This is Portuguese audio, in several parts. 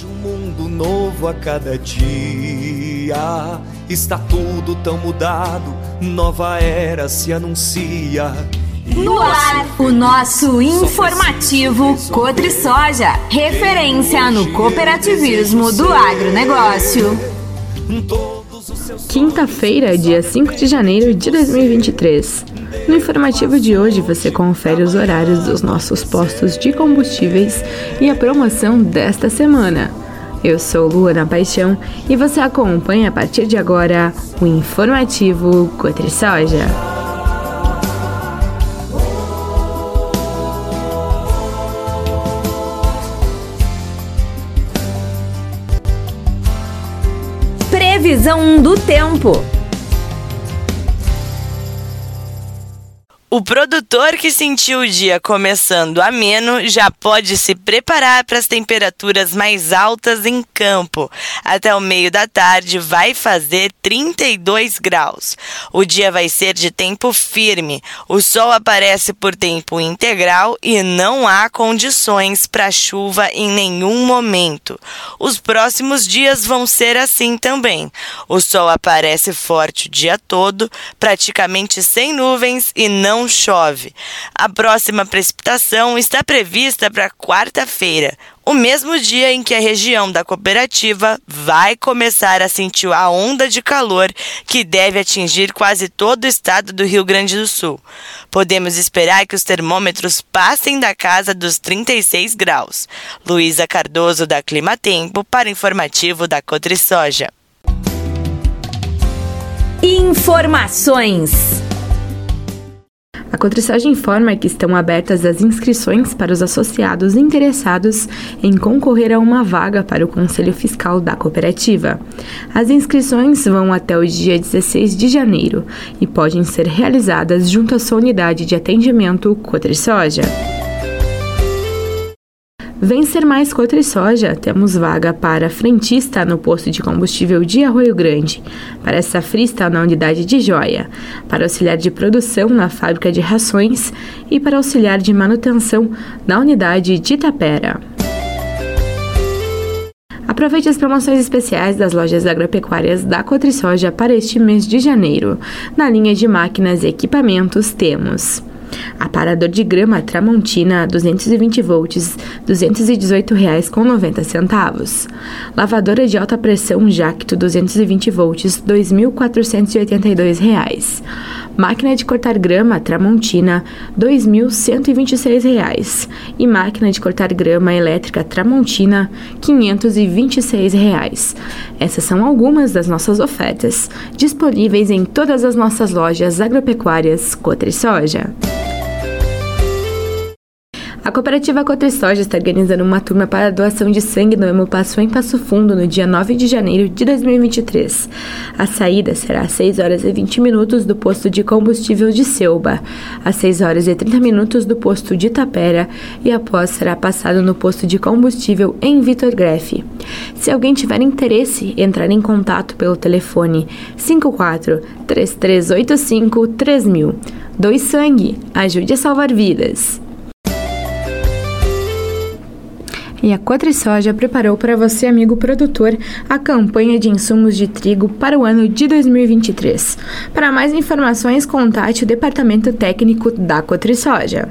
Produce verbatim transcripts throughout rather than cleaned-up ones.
Vejo um mundo novo a cada dia. Está tudo tão mudado, nova era se anuncia. No ar, o nosso informativo Cotrisoja, referência no cooperativismo do agronegócio. Quinta-feira, dia cinco de janeiro de dois mil e vinte e três. No informativo de hoje você confere os horários dos nossos postos de combustíveis e a promoção desta semana. Eu sou Luana Paixão e você acompanha a partir de agora o informativo Cotrisoja. Previsão do tempo. O produtor que sentiu o dia começando ameno já pode se preparar para as temperaturas mais altas em campo. Até o meio da tarde vai fazer trinta e dois graus. O dia vai ser de tempo firme. O sol aparece por tempo integral e não há condições para chuva em nenhum momento. Os próximos dias vão ser assim também. O sol aparece forte o dia todo, praticamente sem nuvens e não chove. A próxima precipitação está prevista para quarta-feira, o mesmo dia em que a região da cooperativa vai começar a sentir a onda de calor que deve atingir quase todo o estado do Rio Grande do Sul. Podemos esperar que os termômetros passem da casa dos trinta e seis graus. Luísa Cardoso, da Climatempo, para o informativo da Cotrisoja. Informações. A Cotrisoja informa que estão abertas as inscrições para os associados interessados em concorrer a uma vaga para o Conselho Fiscal da cooperativa. As inscrições vão até o dia dezesseis de janeiro e podem ser realizadas junto à sua unidade de atendimento Cotrisoja. Vem ser mais Cotrisoja, temos vaga para frentista no posto de combustível de Arroio Grande, para safrista na unidade de Joia, para auxiliar de produção na fábrica de rações e para auxiliar de manutenção na unidade de Itapera. Aproveite as promoções especiais das lojas agropecuárias da Cotrisoja para este mês de janeiro. Na linha de máquinas e equipamentos temos aparador de grama Tramontina duzentos e vinte volts, duzentos e dezoito reais e noventa centavos. Lavadora de alta pressão Jacto duzentos e vinte volts, dois mil quatrocentos e oitenta e dois reais. Máquina de cortar grama Tramontina dois mil cento e vinte e seis reais. E máquina de cortar grama elétrica Tramontina quinhentos e vinte e seis reais. Essas são algumas das nossas ofertas, disponíveis em todas as nossas lojas agropecuárias Cotrisoja. A cooperativa Cotrisoja está organizando uma turma para doação de sangue no Hemopasso em Passo Fundo no dia nove de janeiro de dois mil e vinte e três. A saída será às seis horas e vinte minutos do posto de combustível de Selba, às seis horas e trinta minutos do posto de Itapera e após será passado no posto de combustível em Vitor Grefe. Se alguém tiver interesse, entrar em contato pelo telefone cinco quatro três três oito cinco três mil. Doe sangue, ajude a salvar vidas. E a Cotrisoja preparou para você, amigo produtor, a campanha de insumos de trigo para o ano de dois mil e vinte e três. Para mais informações, contate o departamento técnico da Cotrisoja.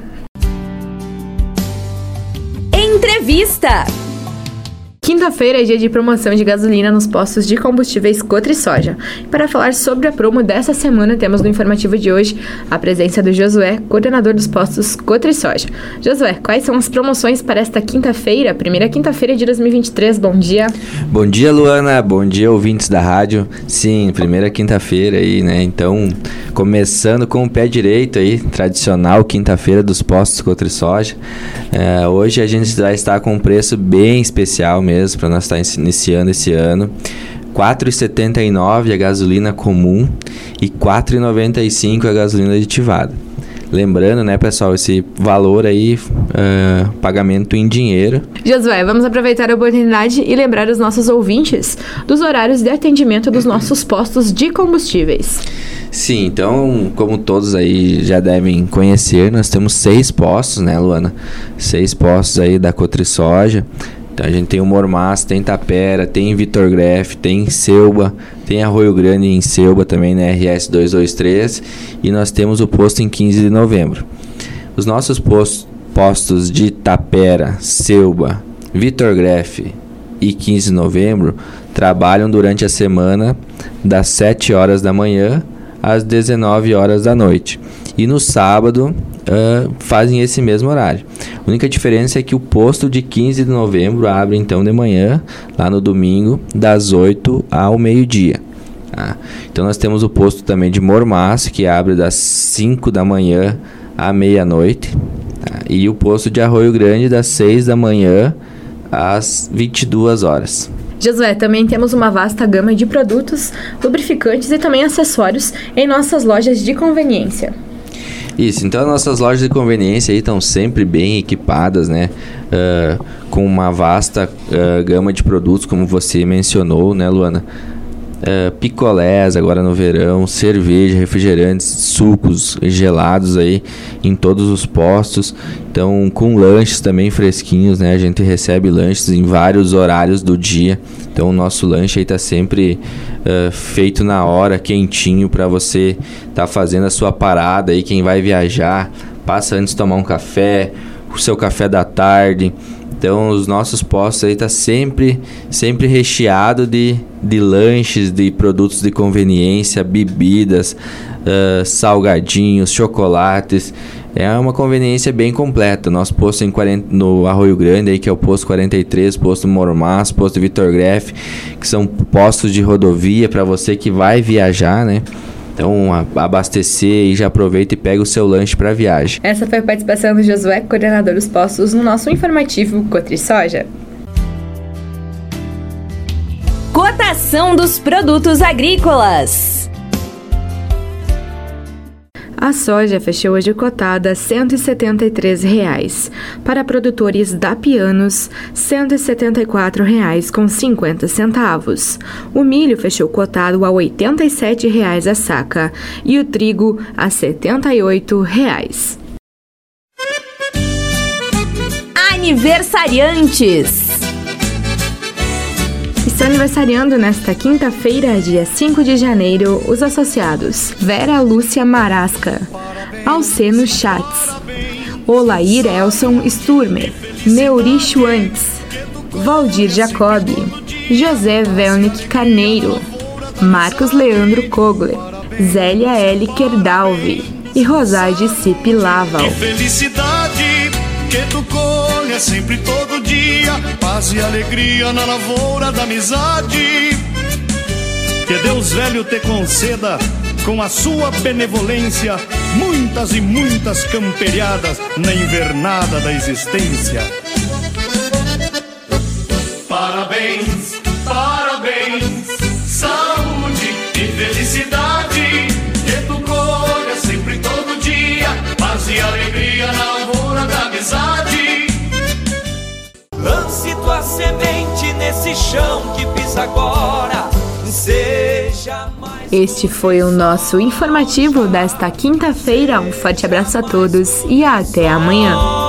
Entrevista. Quinta-feira é dia de promoção de gasolina nos postos de combustíveis Cotrisoja. E para falar sobre a promo dessa semana, temos no informativo de hoje a presença do Josué, coordenador dos postos Cotrisoja. Josué, quais são as promoções para esta quinta-feira, primeira quinta-feira de dois mil e vinte e três? Bom dia. Bom dia, Luana. Bom dia, ouvintes da rádio. Sim, primeira quinta-feira aí, né? Então, começando com o pé direito aí, tradicional quinta-feira dos postos Cotrisoja. É, hoje a gente vai estar com um preço bem especial mesmo, para nós estar iniciando esse ano. quatro reais e setenta e nove centavos a gasolina comum e quatro reais e noventa e cinco centavos a gasolina aditivada. Lembrando, né, pessoal, esse valor aí, uh, pagamento em dinheiro. Josué, vamos aproveitar a oportunidade e lembrar os nossos ouvintes dos horários de atendimento dos nossos postos de combustíveis. Sim, então, como todos aí já devem conhecer, nós temos seis postos, né, Luana? Seis postos aí da Cotrisoja. Então a gente tem o Mormaço, tem Tapera, tem Vitor Greff, tem Selba, tem Arroio Grande em Selba também, na R S duzentos e vinte e três, e nós temos o posto em quinze de novembro. Os nossos postos, postos de Tapera, Selba, Vitor Greff e quinze de novembro trabalham durante a semana das sete horas da manhã às dezenove horas da noite. E no sábado uh, fazem esse mesmo horário. A única diferença é que o posto de quinze de novembro abre então de manhã, lá no domingo, das oito ao meio-dia. Tá? Então nós temos o posto também de Mormaço, que abre das cinco da manhã à meia-noite. Tá? E o posto de Arroio Grande das seis da manhã às vinte e duas horas. Josué, também temos uma vasta gama de produtos, lubrificantes e também acessórios em nossas lojas de conveniência. Isso, então as nossas lojas de conveniência aí estão sempre bem equipadas, né? Uh, com uma vasta uh, gama de produtos, como você mencionou, né, Luana? Uh, picolés agora no verão, cerveja, refrigerantes, sucos gelados aí em todos os postos. Então, com lanches também fresquinhos, né? A gente recebe lanches em vários horários do dia. Então, o nosso lanche aí tá sempre uh, feito na hora, quentinho, para você tá fazendo a sua parada aí. Quem vai viajar, passa antes de tomar um café, o seu café da tarde. Então, os nossos postos aí tá sempre, sempre recheado de, de lanches, de produtos de conveniência, bebidas, uh, salgadinhos, chocolates. É uma conveniência bem completa. Nosso posto em quarenta, no Arroio Grande, aí, que é o posto quarenta e três, posto Mormaço, posto Vitor Greff, que são postos de rodovia para você que vai viajar, né? Então, abastecer e já aproveita e pega o seu lanche para viagem. Essa foi a participação do Josué, coordenador dos postos, no nosso informativo Cotrisoja. Cotação dos produtos agrícolas. A soja fechou hoje cotada a cento e setenta e três reais. Para produtores da Pianos, cento e setenta e quatro reais com cinquenta centavos. O milho fechou cotado a oitenta e sete reais a saca e o trigo a setenta e oito reais. Aniversariantes. Estão aniversariando nesta quinta-feira, dia cinco de janeiro, os associados Vera Lúcia Marasca, Alceno Schatz, Olair Elson Sturmer, Neuri Schwantz, Valdir Jacobi, José Velnick Carneiro, Marcos Leandro Kogler, Zélia L. Kerdalvi e Rosade Cip Laval. Que felicidade que tu colhe sempre todo dia, paz e alegria na lavoura da amizade. Que Deus velho te conceda, com a sua benevolência, muitas e muitas camperiadas na invernada da existência. Parabéns, parabéns, saúde e felicidade, que tu colha sempre todo dia, paz e alegria na lavoura da amizade. Lance tua semente nesse chão que pisa agora, seja mais... Este foi o nosso informativo desta quinta-feira. Um forte abraço a todos e até amanhã.